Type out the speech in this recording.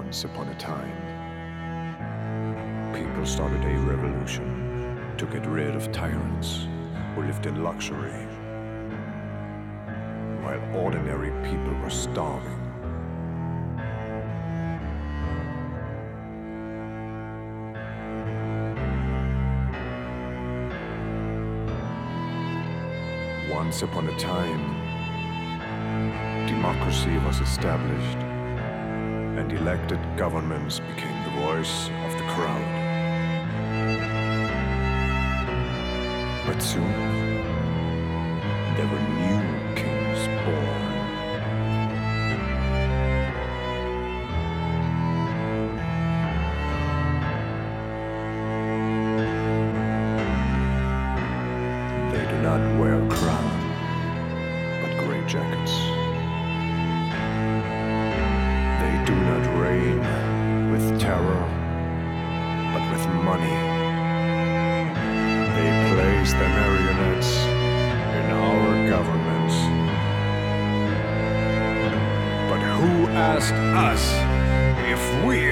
Once upon a time, people started a revolution to get rid of tyrants who lived in luxury, while ordinary people were starving. Once upon a time, democracy was established, and elected governments became the voice of the crowd. But soon, there were new kings born. They do not wear a crown, but gray jackets. They do not reign with terror, but with money. They place their marionettes in our governments. But who asked us if we